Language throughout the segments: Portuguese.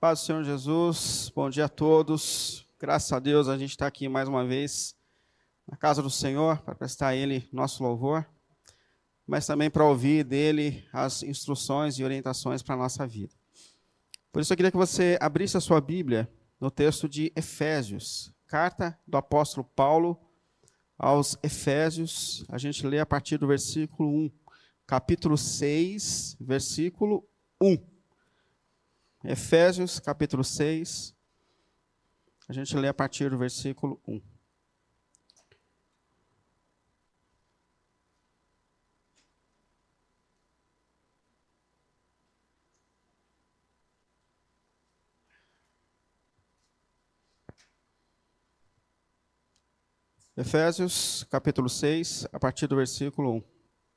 Paz do Senhor Jesus, bom dia a todos. Graças a Deus a gente está aqui mais uma vez na casa do Senhor para prestar a Ele nosso louvor, mas também para ouvir dEle as instruções e orientações para a nossa vida. Por isso eu queria que você abrisse a sua Bíblia no texto de Efésios, carta do apóstolo Paulo aos Efésios. A gente lê a partir do versículo 1, capítulo 6, versículo 1. Efésios, capítulo 6, a gente lê a partir do versículo 1. Efésios, capítulo 6, a partir do versículo 1.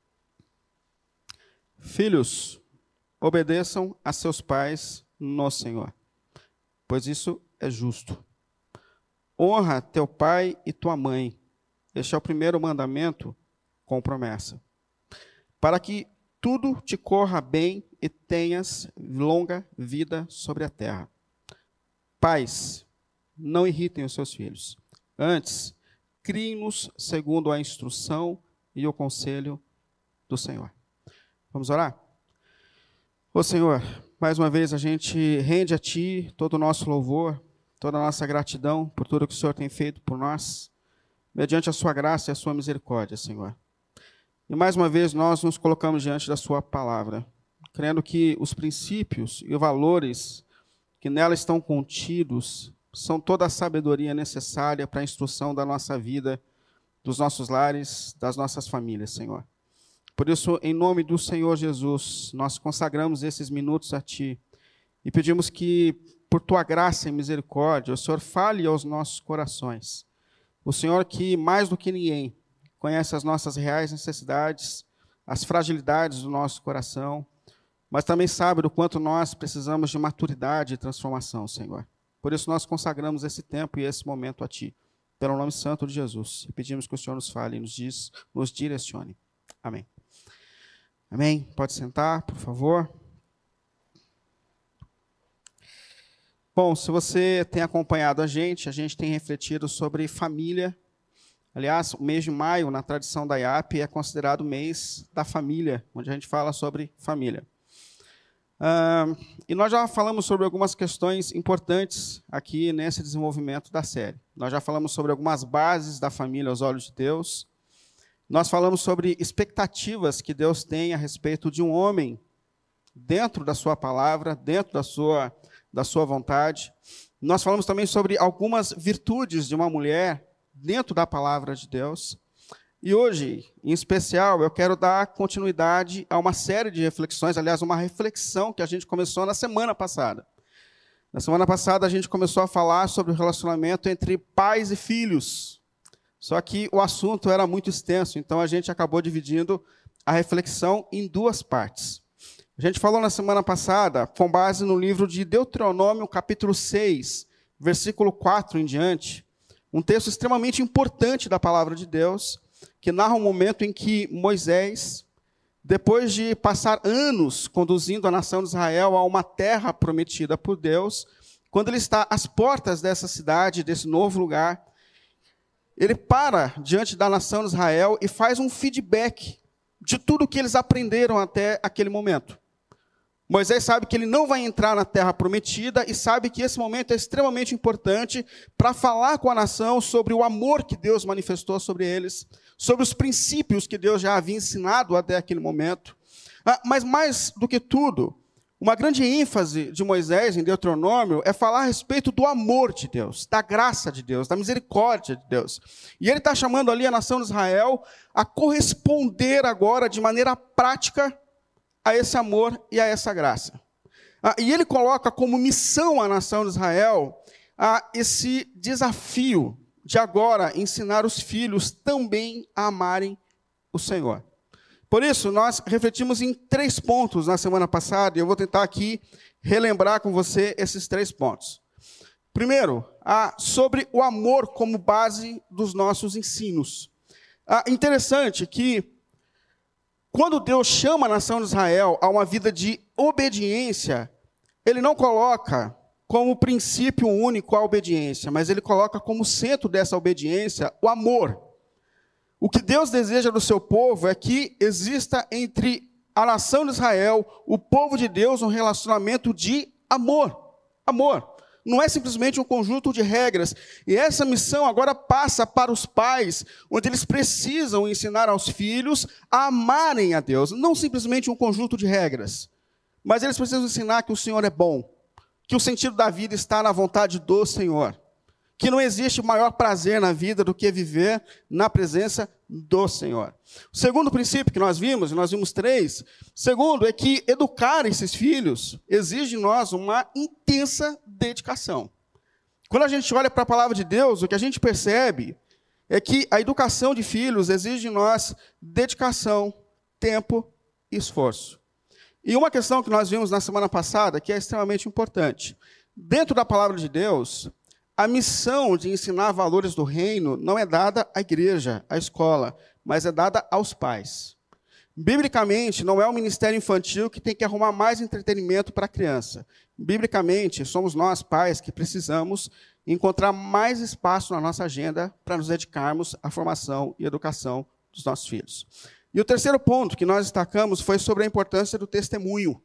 Filhos, obedeçam a seus pais no Senhor, pois isso é justo. Honra teu pai e tua mãe. Este é o primeiro mandamento com promessa, para que tudo te corra bem e tenhas longa vida sobre a terra. Pais, não irritem os seus filhos. Antes, criem-nos segundo a instrução e o conselho do Senhor. Vamos orar? Ô Senhor, mais uma vez a gente rende a Ti todo o nosso louvor, toda a nossa gratidão por tudo que o Senhor tem feito por nós, mediante a Sua graça e a Sua misericórdia, Senhor. E mais uma vez nós nos colocamos diante da Sua palavra, crendo que os princípios e os valores que nela estão contidos são toda a sabedoria necessária para a instrução da nossa vida, dos nossos lares, das nossas famílias, Senhor. Por isso, em nome do Senhor Jesus, nós consagramos esses minutos a Ti e pedimos que, por Tua graça e misericórdia, o Senhor fale aos nossos corações. O Senhor que, mais do que ninguém, conhece as nossas reais necessidades, as fragilidades do nosso coração, mas também sabe do quanto nós precisamos de maturidade e transformação, Senhor. Por isso, nós consagramos esse tempo e esse momento a Ti, pelo nome santo de Jesus. E pedimos que o Senhor nos fale e nos direcione. Amém. Amém? Pode sentar, por favor. Bom, se você tem acompanhado a gente tem refletido sobre família. Aliás, o mês de maio, na tradição da IAP, é considerado o mês da família, onde a gente fala sobre família. E nós já falamos sobre algumas questões importantes aqui nesse desenvolvimento da série. Nós já falamos sobre algumas bases da família aos olhos de Deus. Nós falamos sobre expectativas que Deus tem a respeito de um homem dentro da sua palavra, dentro da sua vontade. Nós falamos também sobre algumas virtudes de uma mulher dentro da palavra de Deus. E hoje, em especial, eu quero dar continuidade a uma série de reflexões, aliás, uma reflexão que a gente começou na semana passada. Na semana passada, a gente começou a falar sobre o relacionamento entre pais e filhos. Só que o assunto era muito extenso, então a gente acabou dividindo a reflexão em duas partes. A gente falou na semana passada, com base no livro de Deuteronômio, capítulo 6, versículo 4 em diante, um texto extremamente importante da palavra de Deus, que narra um momento em que Moisés, depois de passar anos conduzindo a nação de Israel a uma terra prometida por Deus, quando ele está às portas dessa cidade, desse novo lugar, ele para diante da nação de Israel e faz um feedback de tudo que eles aprenderam até aquele momento. Moisés sabe que ele não vai entrar na terra prometida e sabe que esse momento é extremamente importante para falar com a nação sobre o amor que Deus manifestou sobre eles, sobre os princípios que Deus já havia ensinado até aquele momento. Mas mais do que tudo, uma grande ênfase de Moisés em Deuteronômio é falar a respeito do amor de Deus, da graça de Deus, da misericórdia de Deus. E ele está chamando ali a nação de Israel a corresponder agora de maneira prática a esse amor e a essa graça. E ele coloca como missão à nação de Israel esse desafio de agora ensinar os filhos também a amarem o Senhor. Por isso, nós refletimos em 3 pontos na semana passada, e eu vou tentar aqui relembrar com você esses 3 pontos. Primeiro, sobre o amor como base dos nossos ensinos. Interessante que, quando Deus chama a nação de Israel a uma vida de obediência, Ele não coloca como princípio único a obediência, mas ele coloca como centro dessa obediência o amor. O que Deus deseja do seu povo é que exista entre a nação de Israel, o povo de Deus, um relacionamento de amor. Amor. Não é simplesmente um conjunto de regras. E essa missão agora passa para os pais, onde eles precisam ensinar aos filhos a amarem a Deus. Não simplesmente um conjunto de regras, mas eles precisam ensinar que o Senhor é bom, que o sentido da vida está na vontade do Senhor, que não existe maior prazer na vida do que viver na presença do Senhor. O segundo princípio que nós vimos 3, segundo é que educar esses filhos exige de nós uma intensa dedicação. Quando a gente olha para a palavra de Deus, o que a gente percebe é que a educação de filhos exige de nós dedicação, tempo e esforço. E uma questão que nós vimos na semana passada, que é extremamente importante. Dentro da palavra de Deus, a missão de ensinar valores do reino não é dada à igreja, à escola, mas é dada aos pais. Biblicamente, não é o ministério infantil que tem que arrumar mais entretenimento para a criança. Biblicamente, somos nós, pais, que precisamos encontrar mais espaço na nossa agenda para nos dedicarmos à formação e educação dos nossos filhos. E o terceiro ponto que nós destacamos foi sobre a importância do testemunho.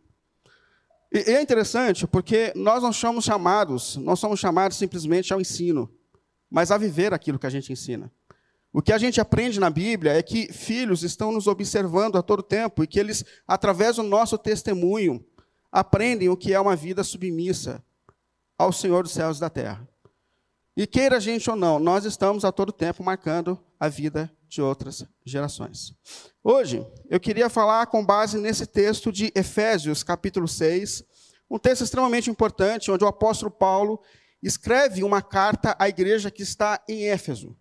E é interessante porque nós não somos chamados simplesmente ao ensino, mas a viver aquilo que a gente ensina. O que a gente aprende na Bíblia é que filhos estão nos observando a todo tempo e que eles, através do nosso testemunho, aprendem o que é uma vida submissa ao Senhor dos céus e da terra. E queira a gente ou não, nós estamos a todo tempo marcando a vida de outras gerações. Hoje, eu queria falar com base nesse texto de Efésios, capítulo 6, um texto extremamente importante, onde o apóstolo Paulo escreve uma carta à igreja que está em Éfeso.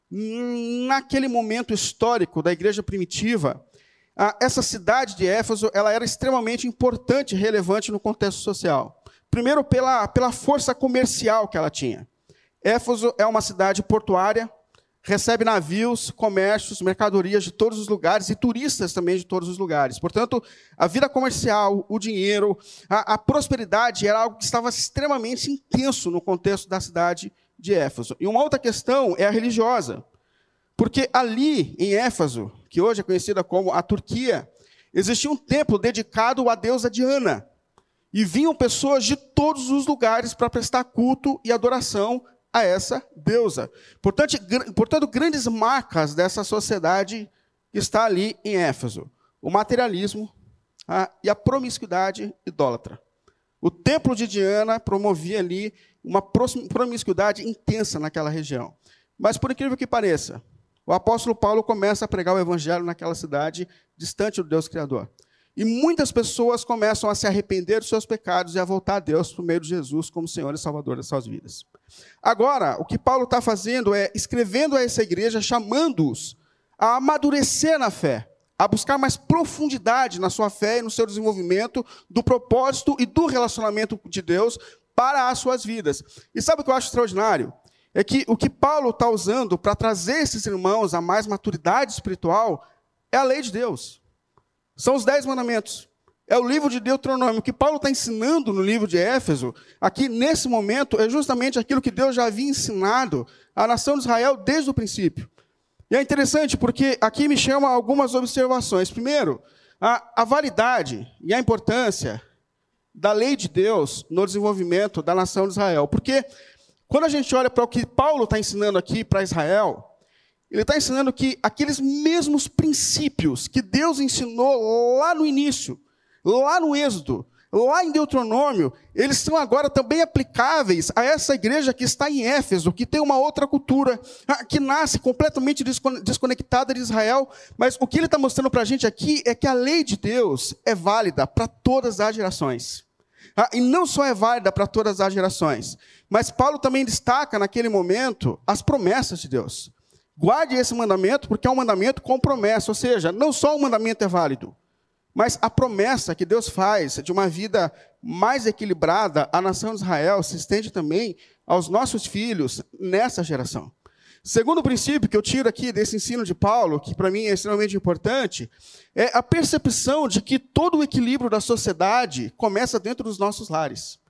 Naquele momento histórico da igreja primitiva, essa cidade de Éfeso ela era extremamente importante e relevante no contexto social. Primeiro, pela força comercial que ela tinha. Éfeso é uma cidade portuária, recebe navios, comércios, mercadorias de todos os lugares e turistas também de todos os lugares. Portanto, a vida comercial, o dinheiro, a prosperidade era algo que estava extremamente intenso no contexto da cidade de Éfeso. E uma outra questão é a religiosa. Porque ali, em Éfeso, que hoje é conhecida como a Turquia, existia um templo dedicado à deusa Diana. E vinham pessoas de todos os lugares para prestar culto e adoração a essa deusa. Portanto, grandes marcas dessa sociedade que está ali em Éfeso. O materialismo e a promiscuidade idólatra. O templo de Diana promovia ali uma promiscuidade intensa naquela região. Mas, por incrível que pareça, o apóstolo Paulo começa a pregar o evangelho naquela cidade distante do Deus Criador. E muitas pessoas começam a se arrepender dos seus pecados e a voltar a Deus por meio de Jesus como Senhor e Salvador das suas vidas. Agora, o que Paulo está fazendo é escrevendo a essa igreja, chamando-os a amadurecer na fé, a buscar mais profundidade na sua fé e no seu desenvolvimento do propósito e do relacionamento de Deus para as suas vidas. E sabe o que eu acho extraordinário? É que o que Paulo está usando para trazer esses irmãos a mais maturidade espiritual é a lei de Deus. São os 10 mandamentos. É o livro de Deuteronômio. O que Paulo está ensinando no livro de Éfeso, aqui nesse momento, é justamente aquilo que Deus já havia ensinado à nação de Israel desde o princípio. E é interessante porque aqui me chama algumas observações. Primeiro, a validade e a importância da lei de Deus no desenvolvimento da nação de Israel. Porque quando a gente olha para o que Paulo está ensinando aqui para Israel, ele está ensinando que aqueles mesmos princípios que Deus ensinou lá no início, lá no Êxodo, lá em Deuteronômio, eles são agora também aplicáveis a essa igreja que está em Éfeso, que tem uma outra cultura, que nasce completamente desconectada de Israel, mas o que ele está mostrando para a gente aqui é que a lei de Deus é válida para todas as gerações. E não só é válida para todas as gerações, mas Paulo também destaca naquele momento as promessas de Deus. Guarde esse mandamento, porque é um mandamento com promessa, ou seja, não só o mandamento é válido, mas a promessa que Deus faz de uma vida mais equilibrada à nação de Israel se estende também aos nossos filhos nessa geração. Segundo princípio que eu tiro aqui desse ensino de Paulo, que para mim é extremamente importante, é a percepção de que todo o equilíbrio da sociedade começa dentro dos nossos lares.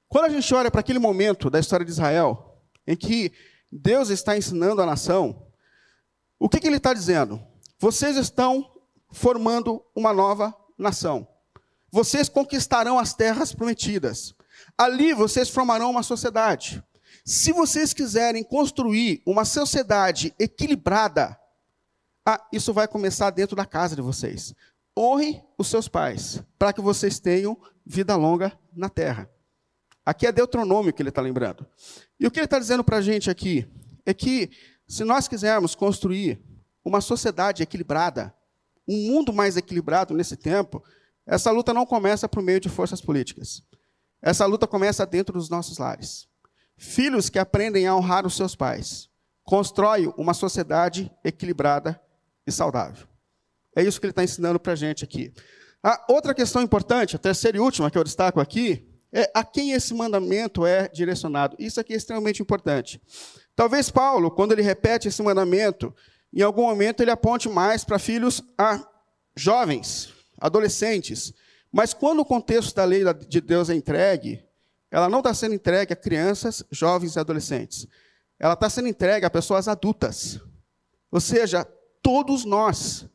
Quando a gente olha para aquele momento da história de Israel, em que Deus está ensinando a nação, o que ele está dizendo? Vocês estão formando uma nova nação. Vocês conquistarão as terras prometidas. Ali vocês formarão uma sociedade. Se vocês quiserem construir uma sociedade equilibrada, isso vai começar dentro da casa de vocês. Honre os seus pais, para que vocês tenham vida longa na terra. Aqui é Deuteronômio que ele está lembrando. E o que ele está dizendo para a gente aqui é que, se nós quisermos construir uma sociedade equilibrada, um mundo mais equilibrado nesse tempo, essa luta não começa por meio de forças políticas. Essa luta começa dentro dos nossos lares. Filhos que aprendem a honrar os seus pais constroem uma sociedade equilibrada e saudável. É isso que ele está ensinando para a gente aqui. A outra questão importante, a terceira e última que eu destaco aqui, é a quem esse mandamento é direcionado. Isso aqui é extremamente importante. Talvez Paulo, quando ele repete esse mandamento, em algum momento ele aponte mais para filhos jovens, adolescentes. Mas quando o contexto da lei de Deus é entregue, ela não está sendo entregue a crianças, jovens e adolescentes. Ela está sendo entregue a pessoas adultas. Ou seja, todos nós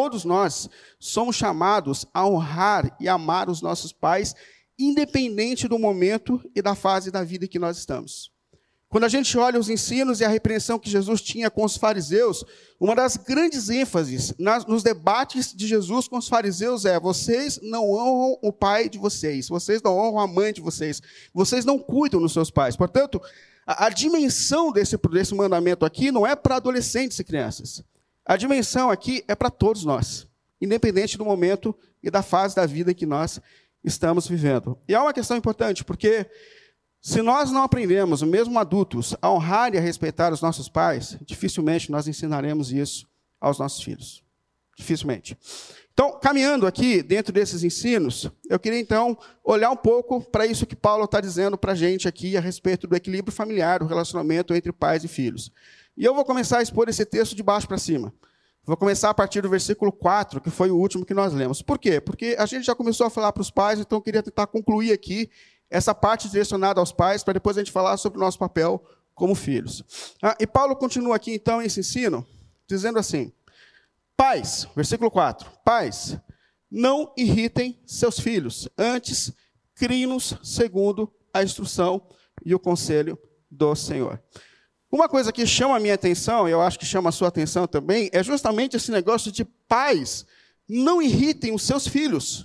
somos chamados a honrar e amar os nossos pais, independente do momento e da fase da vida em que nós estamos. Quando a gente olha os ensinos e a repreensão que Jesus tinha com os fariseus, uma das grandes ênfases nos debates de Jesus com os fariseus é: vocês não honram o pai de vocês, vocês não honram a mãe de vocês, vocês não cuidam dos seus pais. Portanto, a dimensão desse mandamento aqui não é para adolescentes e crianças. A dimensão aqui é para todos nós, independente do momento e da fase da vida em que nós estamos vivendo. E há uma questão importante, porque se nós não aprendemos, mesmo adultos, a honrar e a respeitar os nossos pais, dificilmente nós ensinaremos isso aos nossos filhos. Dificilmente. Então, caminhando aqui dentro desses ensinos, eu queria então olhar um pouco para isso que Paulo está dizendo para a gente aqui a respeito do equilíbrio familiar, do relacionamento entre pais e filhos. E eu vou começar a expor esse texto de baixo para cima. Vou começar a partir do versículo 4, que foi o último que nós lemos. Por quê? Porque a gente já começou a falar para os pais, então eu queria tentar concluir aqui essa parte direcionada aos pais, para depois a gente falar sobre o nosso papel como filhos. E Paulo continua aqui, então, esse ensino, dizendo assim: pais, versículo 4, pais, não irritem seus filhos, antes criem-nos segundo a instrução e o conselho do Senhor. Uma coisa que chama a minha atenção, e eu acho que chama a sua atenção também, é justamente esse negócio de pais não irritem os seus filhos.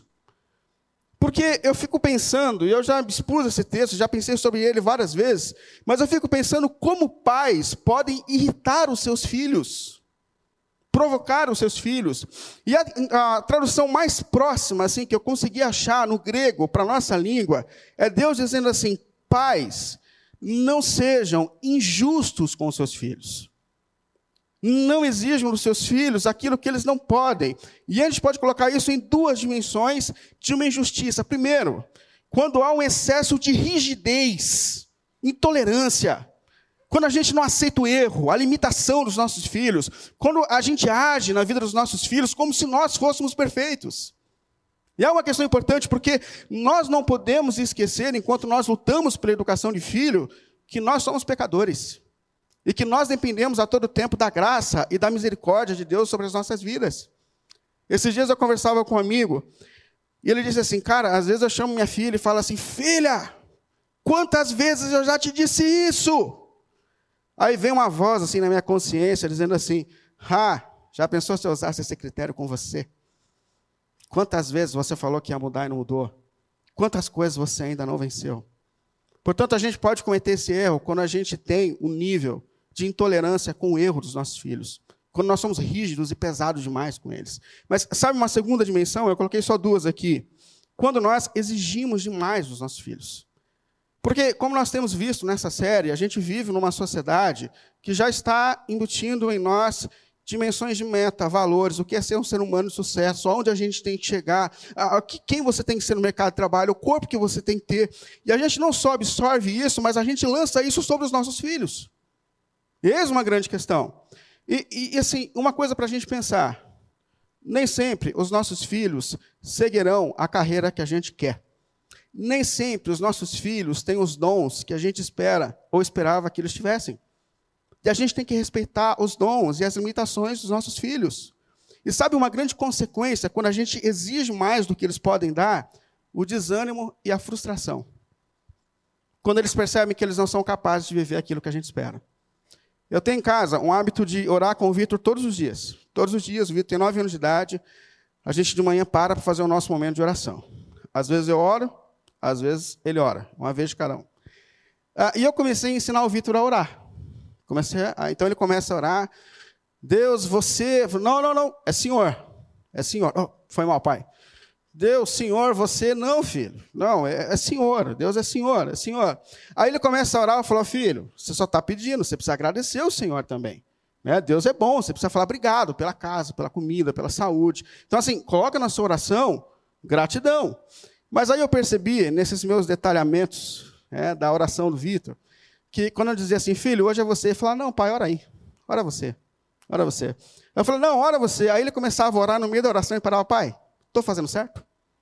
Porque eu fico pensando, e eu já expus esse texto, já pensei sobre ele várias vezes, mas eu fico pensando como pais podem irritar os seus filhos, provocar os seus filhos. E a tradução mais próxima assim, que eu consegui achar no grego para a nossa língua é Deus dizendo assim: pais, não sejam injustos com os seus filhos. Não exijam dos seus filhos aquilo que eles não podem. E a gente pode colocar isso em duas dimensões de uma injustiça. Primeiro, quando há um excesso de rigidez, intolerância, quando a gente não aceita o erro, a limitação dos nossos filhos, quando a gente age na vida dos nossos filhos como se nós fôssemos perfeitos. E é uma questão importante porque nós não podemos esquecer, enquanto nós lutamos pela educação de filho, que nós somos pecadores. E que nós dependemos a todo tempo da graça e da misericórdia de Deus sobre as nossas vidas. Esses dias eu conversava com um amigo, e ele disse assim: cara, às vezes eu chamo minha filha e falo assim: filha, quantas vezes eu já te disse isso? Aí vem uma voz assim na minha consciência, dizendo assim: já pensou se eu usasse esse critério com você? Quantas vezes você falou que ia mudar e não mudou? Quantas coisas você ainda não venceu? Portanto, a gente pode cometer esse erro quando a gente tem um nível de intolerância com o erro dos nossos filhos. Quando nós somos rígidos e pesados demais com eles. Mas sabe uma segunda dimensão? Eu coloquei só duas aqui. Quando nós exigimos demais dos nossos filhos. Porque, como nós temos visto nessa série, a gente vive numa sociedade que já está embutindo em nós dimensões de meta, valores, o que é ser um ser humano de sucesso, aonde a gente tem que chegar, quem você tem que ser no mercado de trabalho, o corpo que você tem que ter. E a gente não só absorve isso, mas a gente lança isso sobre os nossos filhos. Eis uma grande questão. E assim, uma coisa para a gente pensar: nem sempre os nossos filhos seguirão a carreira que a gente quer. nem sempre os nossos filhos têm os dons que a gente espera ou esperava que eles tivessem. E a gente tem que respeitar os dons e as limitações dos nossos filhos. E sabe uma grande consequência, quando a gente exige mais do que eles podem dar? O desânimo e a frustração. Quando eles percebem que eles não são capazes de viver aquilo que a gente espera. Eu tenho em casa um hábito de orar com o Vitor todos os dias. Todos os dias, o Vitor tem 9 anos de idade, a gente de manhã para fazer o nosso momento de oração. Às vezes eu oro, às vezes ele ora, uma vez de cada um. E eu comecei a ensinar o Vitor a orar. Então ele começa a orar. Deus, você... Não, é Senhor. É Senhor. Oh, foi mal, pai. Deus, Senhor, você... Não, filho. Não, é Senhor. Deus é Senhor, é Senhor. Aí ele começa a orar e falou, filho, você só está pedindo, você precisa agradecer o Senhor também. Né? Deus é bom, você precisa falar obrigado pela casa, pela comida, pela saúde. Então, assim, coloca na sua oração gratidão. Mas aí eu percebi, nesses meus detalhamentos da oração do Vitor, que quando eu dizia assim, filho, hoje é você, ele falava, não, pai, ora aí, ora você. Ora você. Eu falei, não, ora você. Aí ele começava a orar no meio da oração e parava, pai, estou fazendo certo?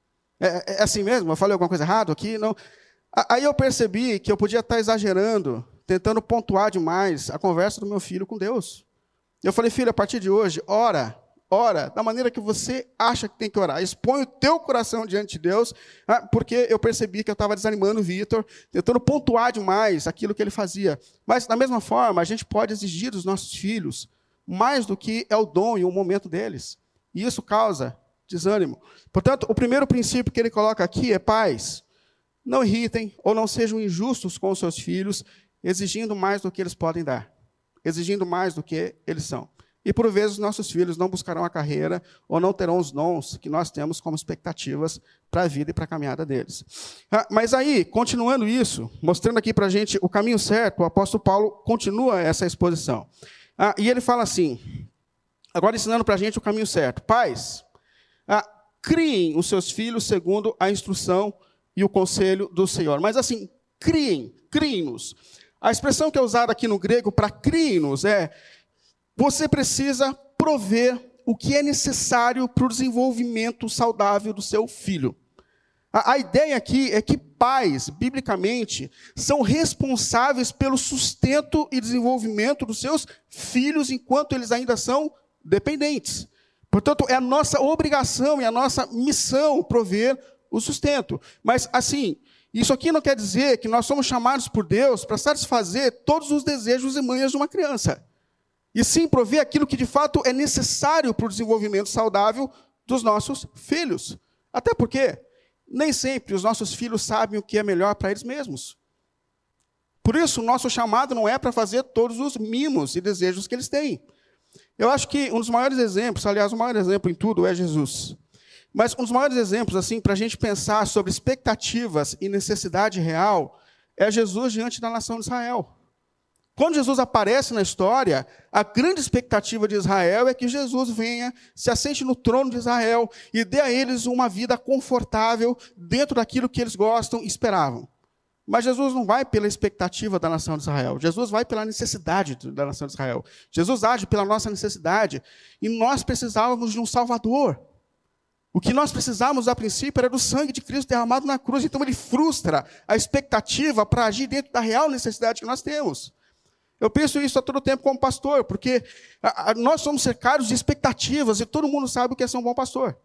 É assim mesmo? Eu falei alguma coisa errada aqui? Não. Aí eu percebi que eu podia estar exagerando, tentando pontuar demais a conversa do meu filho com Deus. Eu falei, filho, a partir de hoje, ora da maneira que você acha que tem que orar. Expõe o teu coração diante de Deus, porque eu percebi que eu estava desanimando o Vitor, tentando pontuar demais aquilo que ele fazia. Mas, da mesma forma, a gente pode exigir dos nossos filhos mais do que é o dom e o momento deles. E isso causa desânimo. Portanto, o primeiro princípio que ele coloca aqui é, pais, não irritem ou não sejam injustos com os seus filhos, exigindo mais do que eles podem dar, exigindo mais do que eles são. E, por vezes, nossos filhos não buscarão a carreira ou não terão os dons que nós temos como expectativas para a vida e para a caminhada deles. Mas aí, continuando isso, mostrando aqui para a gente o caminho certo, o apóstolo Paulo continua essa exposição. E ele fala assim, agora ensinando para a gente o caminho certo. Pais, criem os seus filhos segundo a instrução e o conselho do Senhor. Mas assim, criem-nos. A expressão que é usada aqui no grego para criem-nos é, você precisa prover o que é necessário para o desenvolvimento saudável do seu filho. A ideia aqui é que pais, biblicamente, são responsáveis pelo sustento e desenvolvimento dos seus filhos enquanto eles ainda são dependentes. Portanto, é a nossa obrigação e a nossa missão prover o sustento. Mas, assim, isso aqui não quer dizer que nós somos chamados por Deus para satisfazer todos os desejos e manhas de uma criança. E sim prover aquilo que, de fato, é necessário para o desenvolvimento saudável dos nossos filhos. Até porque nem sempre os nossos filhos sabem o que é melhor para eles mesmos. Por isso, o nosso chamado não é para fazer todos os mimos e desejos que eles têm. Eu acho que um dos maiores exemplos, aliás, o maior exemplo em tudo é Jesus. Mas um dos maiores exemplos, assim, para a gente pensar sobre expectativas e necessidade real, é Jesus diante da nação de Israel. Quando Jesus aparece na história, a grande expectativa de Israel é que Jesus venha, se assente no trono de Israel e dê a eles uma vida confortável dentro daquilo que eles gostam e esperavam. Mas Jesus não vai pela expectativa da nação de Israel. Jesus vai pela necessidade da nação de Israel. Jesus age pela nossa necessidade. E nós precisávamos de um Salvador. O que nós precisávamos, a princípio, era do sangue de Cristo derramado na cruz. Então, ele frustra a expectativa para agir dentro da real necessidade que nós temos. Eu penso isso a todo tempo como pastor, porque nós somos cercados de expectativas e todo mundo sabe o que é ser um bom pastor.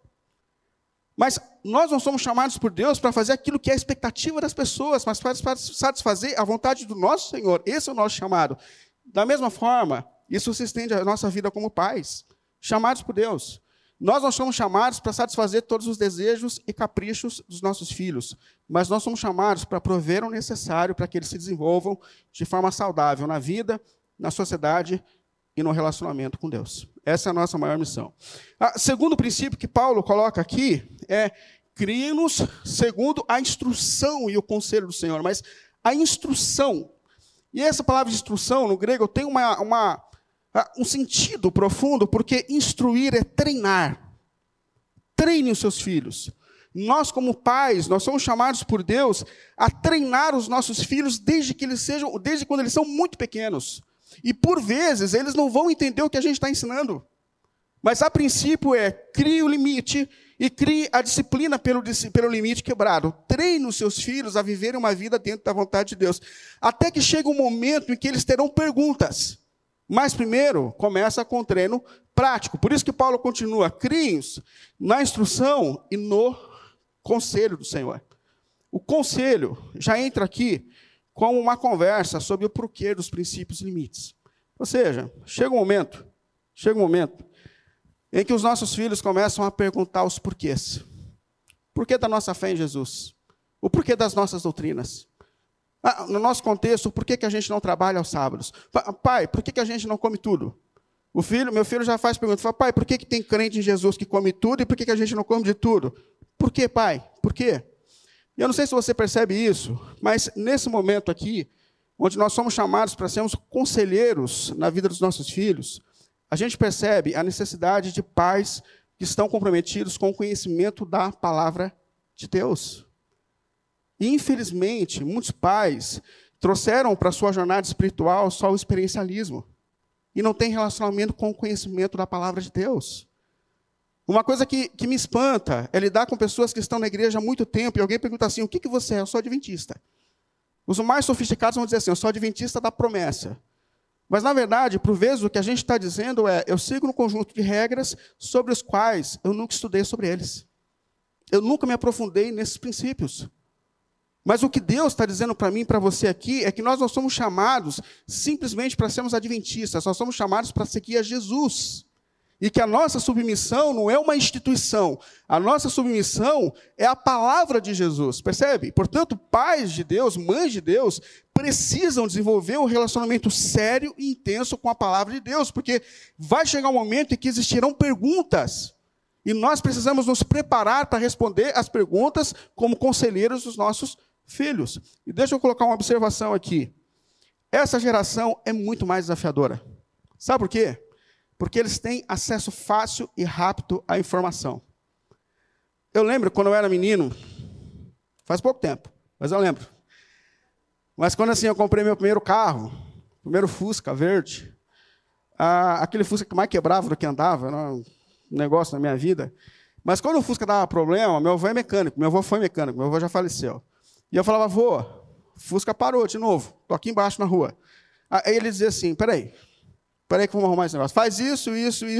Mas nós não somos chamados por Deus para fazer aquilo que é a expectativa das pessoas, mas para satisfazer a vontade do nosso Senhor. Esse é o nosso chamado. Da mesma forma, isso se estende à nossa vida como pais, chamados por Deus. Nós não somos chamados para satisfazer todos os desejos e caprichos dos nossos filhos, mas nós somos chamados para prover o necessário para que eles se desenvolvam de forma saudável na vida, na sociedade e no relacionamento com Deus. Essa é a nossa maior missão. Segundo princípio que Paulo coloca aqui é criem-nos segundo a instrução e o conselho do Senhor. Mas a instrução, e essa palavra de instrução no grego tem um sentido profundo, porque instruir é treinar. Treine os seus filhos. Nós, como pais, nós somos chamados por Deus a treinar os nossos filhos desde quando eles são muito pequenos. E, por vezes, eles não vão entender o que a gente está ensinando. Mas, a princípio, crie o limite E crie a disciplina pelo limite quebrado. Treine os seus filhos a viverem uma vida dentro da vontade de Deus. Até que chegue um momento em que eles terão perguntas. Mas primeiro, começa com o treino prático. Por isso que Paulo continua, criem-os na instrução e no conselho do Senhor. O conselho já entra aqui como uma conversa sobre o porquê dos princípios e limites. Ou seja, chega um momento em que os nossos filhos começam a perguntar os porquês. O porquê da nossa fé em Jesus? O porquê das nossas doutrinas? No nosso contexto, por que a gente não trabalha aos sábados? Pai, por que a gente não come tudo? Meu filho já faz pergunta, fala, pai, por que tem crente em Jesus que come tudo e por que a gente não come de tudo? Por quê, pai? Por quê? Eu não sei se você percebe isso, mas nesse momento aqui, onde nós somos chamados para sermos conselheiros na vida dos nossos filhos, a gente percebe a necessidade de pais que estão comprometidos com o conhecimento da palavra de Deus. E, infelizmente, muitos pais trouxeram para a sua jornada espiritual só o experiencialismo e não têm relacionamento com o conhecimento da palavra de Deus. Uma coisa que me espanta é lidar com pessoas que estão na igreja há muito tempo e alguém pergunta assim, o que você é? Eu sou adventista. Os mais sofisticados vão dizer assim, eu sou adventista da promessa. Mas, na verdade, por vezes, o que a gente está dizendo é, eu sigo um conjunto de regras sobre os quais eu nunca estudei sobre eles. Eu nunca me aprofundei nesses princípios. Mas o que Deus está dizendo para mim e para você aqui é que nós não somos chamados simplesmente para sermos adventistas, nós somos chamados para seguir a Jesus. E que a nossa submissão não é uma instituição, a nossa submissão é a palavra de Jesus, percebe? Portanto, pais de Deus, mães de Deus, precisam desenvolver um relacionamento sério e intenso com a palavra de Deus, porque vai chegar um momento em que existirão perguntas, e nós precisamos nos preparar para responder as perguntas como conselheiros dos nossos filhos. E deixa eu colocar uma observação aqui. Essa geração é muito mais desafiadora. Sabe por quê? Porque eles têm acesso fácil e rápido à informação. Eu lembro, quando eu era menino, faz pouco tempo, mas eu lembro. Mas quando assim, eu comprei meu primeiro carro, primeiro Fusca verde, aquele Fusca que mais quebrava do que andava, era um negócio na minha vida. Mas quando o Fusca dava problema, meu avô é mecânico, meu avô foi mecânico, meu avô já faleceu. E eu falava, avô, o Fusca parou de novo, estou aqui embaixo na rua. Aí ele dizia assim, peraí que vamos arrumar esse negócio. Faz isso,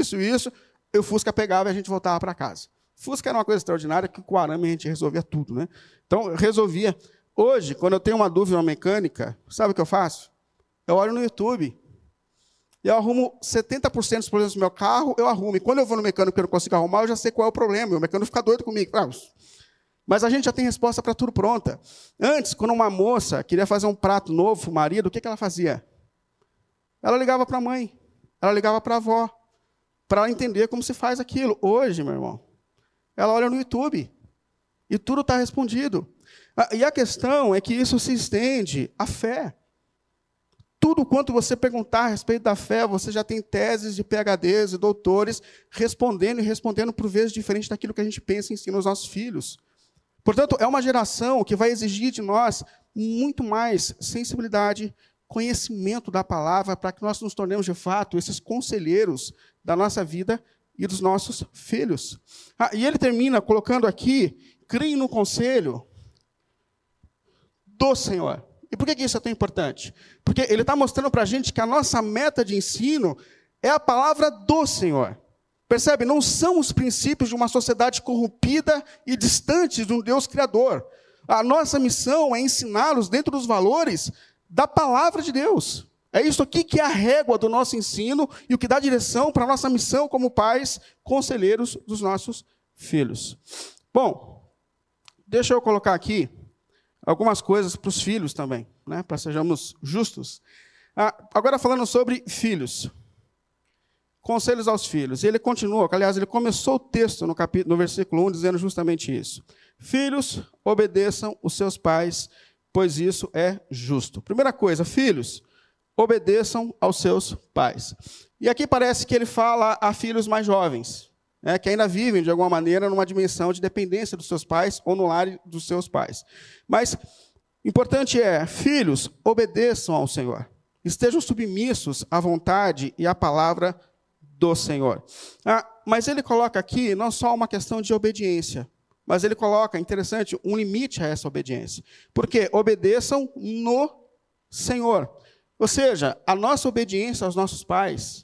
e o Fusca pegava e a gente voltava para casa. Fusca era uma coisa extraordinária, que com o arame a gente resolvia tudo, né? Então, eu resolvia. Hoje, quando eu tenho uma dúvida na mecânica, sabe o que eu faço? Eu olho no YouTube. E eu arrumo 70% dos problemas do meu carro, eu arrumo. E quando eu vou no mecânico e eu não consigo arrumar, eu já sei qual é o problema. O mecânico fica doido comigo. Mas a gente já tem resposta para tudo pronta. Antes, quando uma moça queria fazer um prato novo para o marido, o que ela fazia? Ela ligava para a mãe. Ela ligava para a avó, para ela entender como se faz aquilo. Hoje, meu irmão, ela olha no YouTube e tudo está respondido. E a questão é que isso se estende à fé. Tudo quanto você perguntar a respeito da fé, você já tem teses de PhDs e doutores respondendo por vezes diferente daquilo que a gente pensa e ensina aos nossos filhos. Portanto, é uma geração que vai exigir de nós muito mais sensibilidade, conhecimento da palavra, para que nós nos tornemos, de fato, esses conselheiros da nossa vida e dos nossos filhos. E ele termina colocando aqui, criem no conselho do Senhor. E por que isso é tão importante? Porque ele está mostrando para a gente que a nossa meta de ensino é a palavra do Senhor. Percebe? Não são os princípios de uma sociedade corrompida e distante de um Deus criador. A nossa missão é ensiná-los dentro dos valores da palavra de Deus. É isso aqui que é a régua do nosso ensino e o que dá direção para a nossa missão como pais, conselheiros dos nossos filhos. Bom, deixa eu colocar aqui algumas coisas para os filhos também, né, para sejamos justos. Agora falando sobre filhos. Conselhos aos filhos. E ele continua, aliás, ele começou o texto no versículo 1 dizendo justamente isso. Filhos, obedeçam os seus pais, pois isso é justo. Primeira coisa, filhos, obedeçam aos seus pais. E aqui parece que ele fala a filhos mais jovens, que ainda vivem, de alguma maneira, numa dimensão de dependência dos seus pais ou no lar dos seus pais. Mas, importante é, filhos, obedeçam ao Senhor. Estejam submissos à vontade e à palavra do Senhor. Mas ele coloca aqui não só uma questão de obediência, mas ele coloca, interessante, um limite a essa obediência. Porque obedeçam no Senhor. Ou seja, a nossa obediência aos nossos pais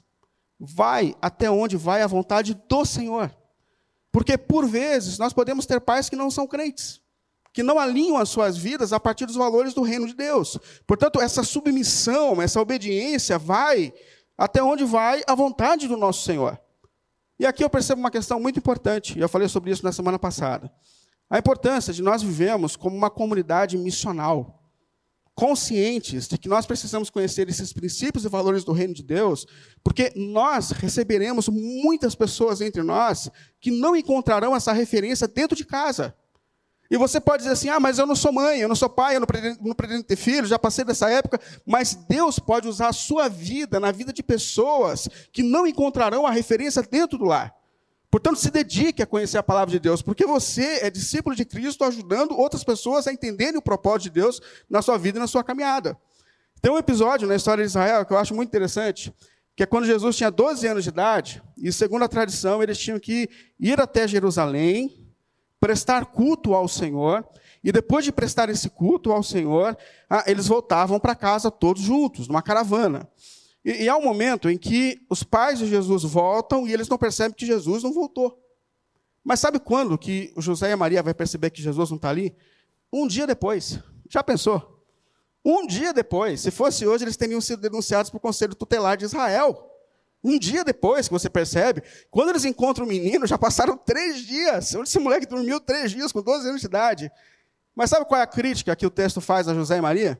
vai até onde vai a vontade do Senhor. Porque, por vezes, nós podemos ter pais que não são crentes, que não alinham as suas vidas a partir dos valores do reino de Deus. Portanto, essa submissão, essa obediência vai até onde vai a vontade do nosso Senhor. E aqui eu percebo uma questão muito importante, e eu falei sobre isso na semana passada. A importância de nós vivermos como uma comunidade missional, conscientes de que nós precisamos conhecer esses princípios e valores do reino de Deus, porque nós receberemos muitas pessoas entre nós que não encontrarão essa referência dentro de casa. E você pode dizer assim, mas eu não sou mãe, eu não sou pai, eu não pretendo ter filhos, já passei dessa época, mas Deus pode usar a sua vida na vida de pessoas que não encontrarão a referência dentro do lar. Portanto, se dedique a conhecer a palavra de Deus, porque você é discípulo de Cristo, ajudando outras pessoas a entenderem o propósito de Deus na sua vida e na sua caminhada. Tem um episódio na história de Israel que eu acho muito interessante, que é quando Jesus tinha 12 anos de idade, e segundo a tradição, eles tinham que ir até Jerusalém, prestar culto ao Senhor, e depois de prestar esse culto ao Senhor, eles voltavam para casa todos juntos, numa caravana. E há um momento em que os pais de Jesus voltam e eles não percebem que Jesus não voltou. Mas sabe quando que o José e a Maria vai perceber que Jesus não está ali? Um dia depois. Já pensou? Um dia depois. Se fosse hoje, eles teriam sido denunciados para o Conselho Tutelar de Israel. Um dia depois que você percebe, quando eles encontram o menino, já passaram 3 dias. Esse moleque dormiu 3 dias com 12 anos de idade. Mas sabe qual é a crítica que o texto faz a José e Maria?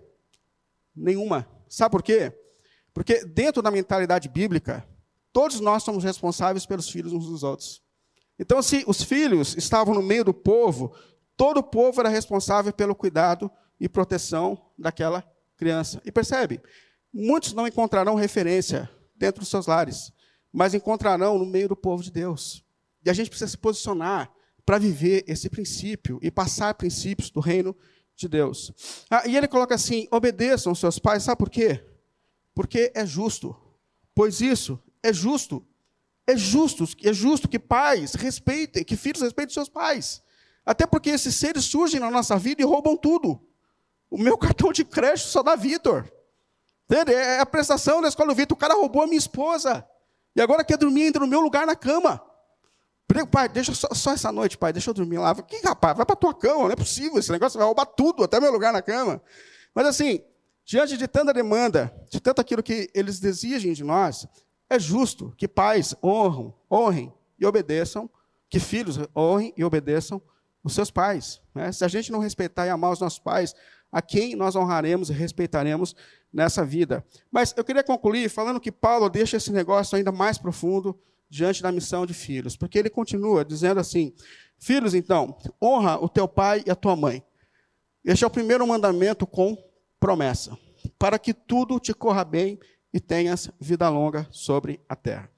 Nenhuma. Sabe por quê? Porque dentro da mentalidade bíblica, todos nós somos responsáveis pelos filhos uns dos outros. Então, se os filhos estavam no meio do povo, todo o povo era responsável pelo cuidado e proteção daquela criança. E percebe? Muitos não encontrarão referência dentro dos seus lares, mas encontrarão no meio do povo de Deus. E a gente precisa se posicionar para viver esse princípio e passar princípios do reino de Deus. E ele coloca assim, obedeçam aos seus pais, sabe por quê? Porque é justo, pois isso é justo. É justo que pais respeitem, que filhos respeitem seus pais. Até porque esses seres surgem na nossa vida e roubam tudo. O meu cartão de crédito só dá Vitor. Entende? É a prestação da escola do Vitor. O cara roubou a minha esposa. E agora quer dormir ainda no meu lugar na cama. Pai, deixa só essa noite, pai, deixa eu dormir lá. Que rapaz, vai para a tua cama, não é possível. Esse negócio vai roubar tudo, até meu lugar na cama. Mas assim, diante de tanta demanda, de tanto aquilo que eles exigem de nós, é justo que pais honrem e obedeçam, que filhos honrem e obedeçam os seus pais. Né? Se a gente não respeitar e amar os nossos pais, a quem nós honraremos e respeitaremos nessa vida? Mas eu queria concluir falando que Paulo deixa esse negócio ainda mais profundo diante da missão de filhos, porque ele continua dizendo assim, filhos, então, honra o teu pai e a tua mãe. Este é o primeiro mandamento com promessa, para que tudo te corra bem e tenhas vida longa sobre a terra.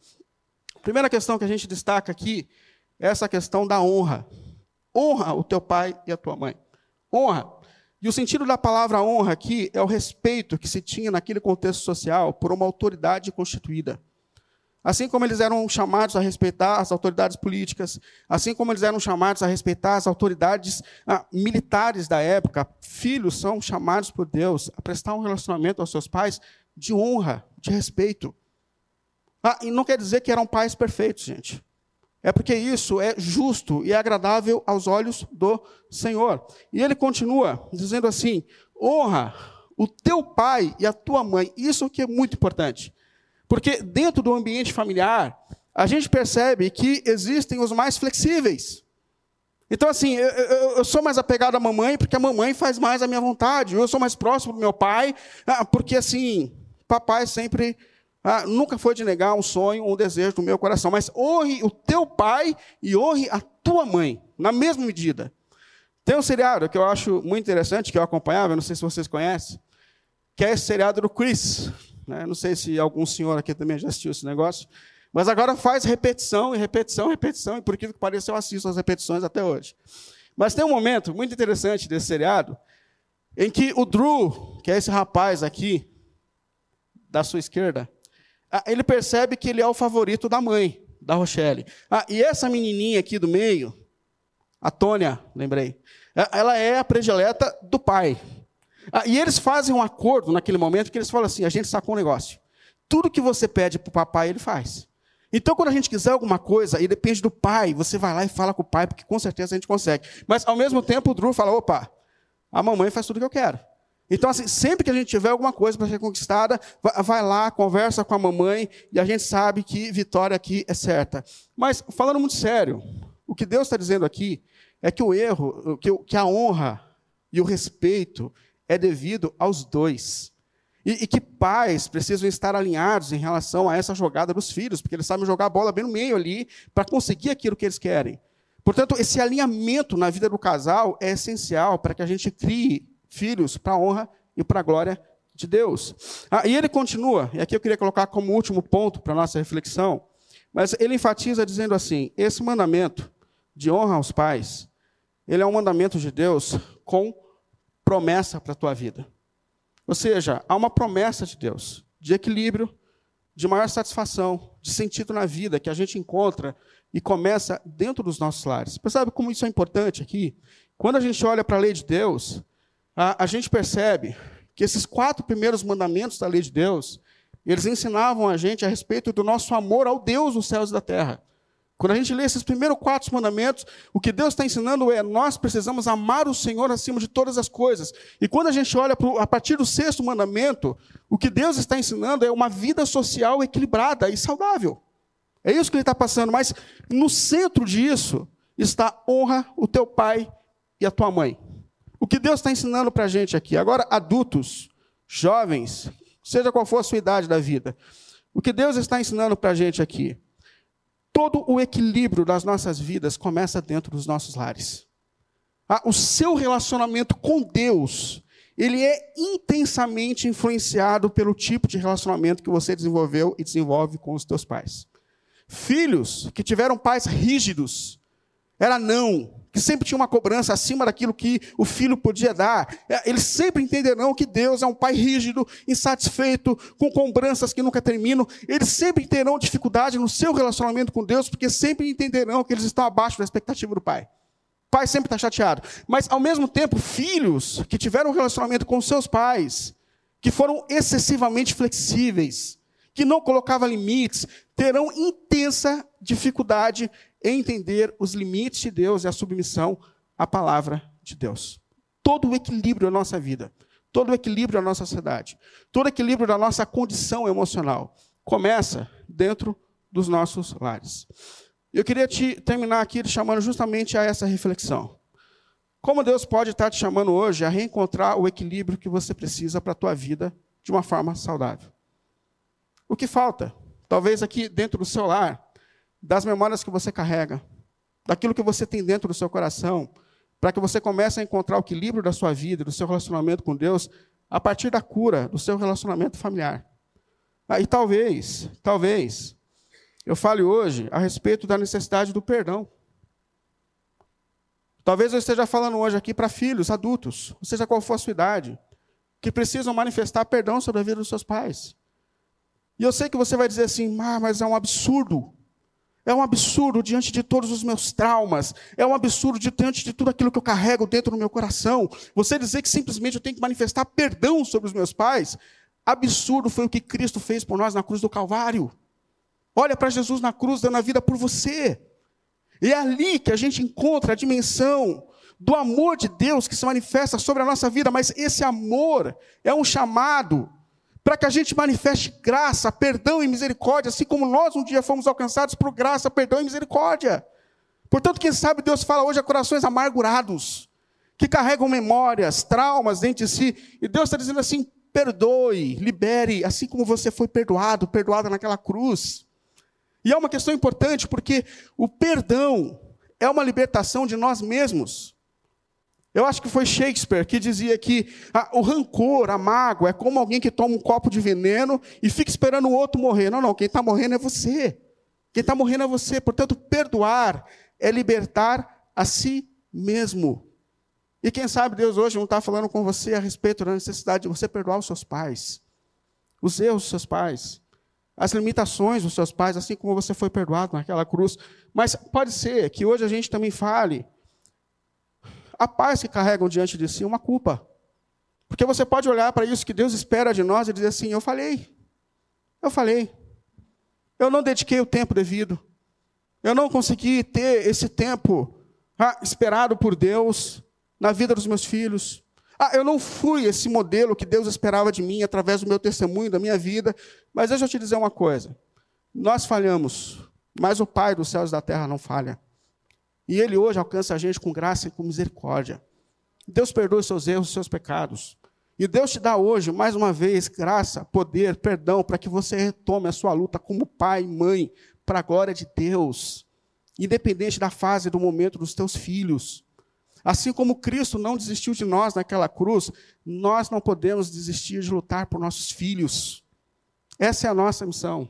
A primeira questão que a gente destaca aqui é essa questão da honra. Honra o teu pai e a tua mãe. Honra. E o sentido da palavra honra aqui é o respeito que se tinha naquele contexto social por uma autoridade constituída. Assim como eles eram chamados a respeitar as autoridades políticas, assim como eles eram chamados a respeitar as autoridades militares da época, filhos são chamados por Deus a prestar um relacionamento aos seus pais de honra, de respeito. E não quer dizer que eram pais perfeitos, gente. É porque isso é justo e é agradável aos olhos do Senhor. E ele continua dizendo assim, honra o teu pai e a tua mãe. Isso que é muito importante. Porque dentro do ambiente familiar, a gente percebe que existem os mais flexíveis. Então, assim, eu sou mais apegado à mamãe porque a mamãe faz mais a minha vontade. Eu sou mais próximo do meu pai porque, assim, papai sempre... nunca foi de negar um sonho, um desejo do meu coração. Mas honre o teu pai e honre a tua mãe, na mesma medida. Tem um seriado que eu acho muito interessante, que eu acompanhava, não sei se vocês conhecem, que é esse seriado do Chris. Né? Não sei se algum senhor aqui também já assistiu esse negócio. Mas agora faz repetição, e por aquilo que pareça, eu assisto as repetições até hoje. Mas tem um momento muito interessante desse seriado, em que o Drew, que é esse rapaz aqui, da sua esquerda, ele percebe que ele é o favorito da mãe. da Rochelle. E essa menininha aqui do meio, a Tônia, lembrei, ela é a predileta do pai. E eles fazem um acordo naquele momento que eles falam assim, a gente sacou um negócio. Tudo que você pede para o papai, ele faz. Então, quando a gente quiser alguma coisa, e depende do pai, você vai lá e fala com o pai, porque com certeza a gente consegue. Mas, ao mesmo tempo, o Drew fala, opa, a mamãe faz tudo o que eu quero. Então, assim, sempre que a gente tiver alguma coisa para ser conquistada, vai lá, conversa com a mamãe, e a gente sabe que vitória aqui é certa. Mas, falando muito sério, o que Deus está dizendo aqui é que o erro, que a honra e o respeito é devido aos dois. E que pais precisam estar alinhados em relação a essa jogada dos filhos, porque eles sabem jogar a bola bem no meio ali, para conseguir aquilo que eles querem. Portanto, esse alinhamento na vida do casal é essencial para que a gente crie filhos para a honra e para a glória de Deus. E ele continua, e aqui eu queria colocar como último ponto para a nossa reflexão, mas ele enfatiza dizendo assim, esse mandamento de honra aos pais, ele é um mandamento de Deus com promessa para a tua vida. Ou seja, há uma promessa de Deus, de equilíbrio, de maior satisfação, de sentido na vida, que a gente encontra e começa dentro dos nossos lares. Percebe como isso é importante aqui? Quando a gente olha para a lei de Deus, a gente percebe que esses 4 primeiros mandamentos da lei de Deus, eles ensinavam a gente a respeito do nosso amor ao Deus dos céus e da terra. Quando a gente lê esses primeiros 4 mandamentos, o que Deus está ensinando é nós precisamos amar o Senhor acima de todas as coisas. E quando a gente olha a partir do 6º mandamento, o que Deus está ensinando é uma vida social equilibrada e saudável. É isso que ele está passando, mas no centro disso está honra o teu pai e a tua mãe. O que Deus está ensinando para a gente aqui. Agora, adultos, jovens, seja qual for a sua idade da vida, o que Deus está ensinando para a gente aqui. Todo o equilíbrio das nossas vidas começa dentro dos nossos lares. O seu relacionamento com Deus, ele é intensamente influenciado pelo tipo de relacionamento que você desenvolveu e desenvolve com os teus pais. Filhos que tiveram pais rígidos, que sempre tinha uma cobrança acima daquilo que o filho podia dar. Eles sempre entenderão que Deus é um pai rígido, insatisfeito, com cobranças que nunca terminam. Eles sempre terão dificuldade no seu relacionamento com Deus, porque sempre entenderão que eles estão abaixo da expectativa do pai. O pai sempre está chateado. Mas, ao mesmo tempo, filhos que tiveram um relacionamento com seus pais, que foram excessivamente flexíveis, que não colocavam limites, terão intensa dificuldade em entender os limites de Deus e a submissão à palavra de Deus. Todo o equilíbrio da nossa vida, todo o equilíbrio da nossa sociedade, todo o equilíbrio da nossa condição emocional começa dentro dos nossos lares. Eu queria terminar aqui te chamando justamente a essa reflexão. Como Deus pode estar te chamando hoje a reencontrar o equilíbrio que você precisa para a tua vida de uma forma saudável? O que falta? Talvez aqui dentro do seu lar, das memórias que você carrega, daquilo que você tem dentro do seu coração, para que você comece a encontrar o equilíbrio da sua vida, do seu relacionamento com Deus, a partir da cura do seu relacionamento familiar. E talvez, eu fale hoje a respeito da necessidade do perdão. Talvez eu esteja falando hoje aqui para filhos, adultos, ou seja qual for a sua idade, que precisam manifestar perdão sobre a vida dos seus pais. E eu sei que você vai dizer assim, mas é um absurdo. É um absurdo diante de todos os meus traumas. É um absurdo diante de tudo aquilo que eu carrego dentro do meu coração. Você dizer que simplesmente eu tenho que manifestar perdão sobre os meus pais. Absurdo foi o que Cristo fez por nós na cruz do Calvário. Olha para Jesus na cruz dando a vida por você. E é ali que a gente encontra a dimensão do amor de Deus que se manifesta sobre a nossa vida. Mas esse amor é um chamado para que a gente manifeste graça, perdão e misericórdia, assim como nós um dia fomos alcançados por graça, perdão e misericórdia. Portanto, quem sabe Deus fala hoje a corações amargurados, que carregam memórias, traumas dentro de si, e Deus está dizendo assim, perdoe, libere, assim como você foi perdoada naquela cruz. E é uma questão importante, porque o perdão é uma libertação de nós mesmos. Eu acho que foi Shakespeare que dizia que o rancor, a mágoa, é como alguém que toma um copo de veneno e fica esperando o outro morrer. Não, quem está morrendo é você. Quem está morrendo é você. Portanto, perdoar é libertar a si mesmo. E quem sabe Deus hoje não está falando com você a respeito da necessidade de você perdoar os seus pais, os erros dos seus pais. as limitações dos seus pais, assim como você foi perdoado naquela cruz. Mas pode ser que hoje a gente também fale a pais que carregam diante de si uma culpa. Porque você pode olhar para isso que Deus espera de nós e dizer assim, eu falei, eu não dediquei o tempo devido, eu não consegui ter esse tempo esperado por Deus na vida dos meus filhos. Eu não fui esse modelo que Deus esperava de mim através do meu testemunho, da minha vida. Mas deixa eu te dizer uma coisa, nós falhamos, mas o Pai dos céus e da terra não falha. E Ele hoje alcança a gente com graça e com misericórdia. Deus perdoa os seus erros, os seus pecados. E Deus te dá hoje, mais uma vez, graça, poder, perdão, para que você retome a sua luta como pai e mãe, para a glória de Deus, independente da fase, do momento dos teus filhos. Assim como Cristo não desistiu de nós naquela cruz, nós não podemos desistir de lutar por nossos filhos. Essa é a nossa missão,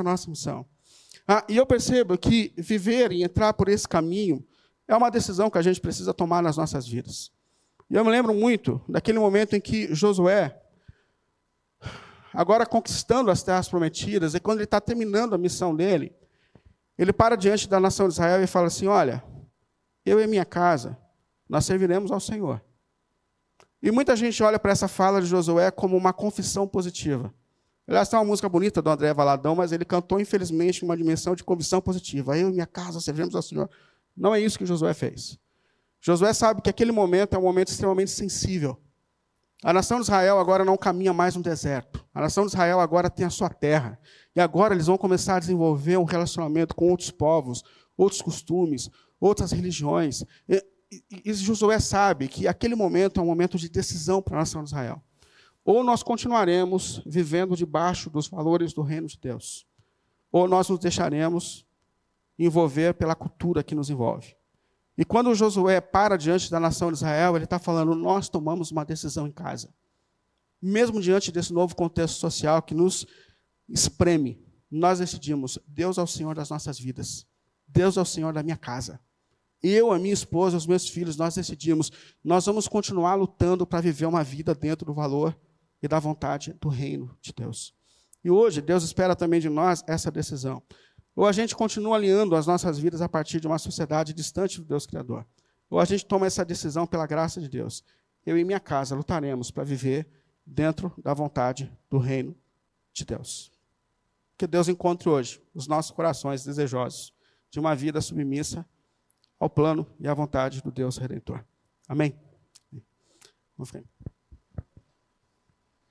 E eu percebo que viver e entrar por esse caminho é uma decisão que a gente precisa tomar nas nossas vidas. E eu me lembro muito daquele momento em que Josué, agora conquistando as terras prometidas, e quando ele está terminando a missão dele, ele para diante da nação de Israel e fala assim, olha, eu e minha casa, nós serviremos ao Senhor. E muita gente olha para essa fala de Josué como uma confissão positiva. Aliás, tem uma música bonita do André Valadão, mas ele cantou, infelizmente, uma dimensão de confissão positiva. Eu e minha casa serviremos ao Senhor. Não é isso que Josué fez. Josué sabe que aquele momento é um momento extremamente sensível. A nação de Israel agora não caminha mais no deserto. A nação de Israel agora tem a sua terra. E agora eles vão começar a desenvolver um relacionamento com outros povos, outros costumes, outras religiões. E Josué sabe que aquele momento é um momento de decisão para a nação de Israel. Ou nós continuaremos vivendo debaixo dos valores do reino de Deus, ou nós nos deixaremos envolver pela cultura que nos envolve. E quando Josué para diante da nação de Israel, ele está falando, nós tomamos uma decisão em casa. Mesmo diante desse novo contexto social que nos espreme, nós decidimos, Deus é o Senhor das nossas vidas. Deus é o Senhor da minha casa. Eu, a minha esposa, os meus filhos, nós decidimos, nós vamos continuar lutando para viver uma vida dentro do valor e da vontade do reino de Deus. E hoje, Deus espera também de nós essa decisão. Ou a gente continua alinhando as nossas vidas a partir de uma sociedade distante do Deus Criador. Ou a gente toma essa decisão pela graça de Deus. Eu e minha casa lutaremos para viver dentro da vontade do reino de Deus. Que Deus encontre hoje os nossos corações desejosos de uma vida submissa ao plano e à vontade do Deus Redentor. Amém? Vamos frente.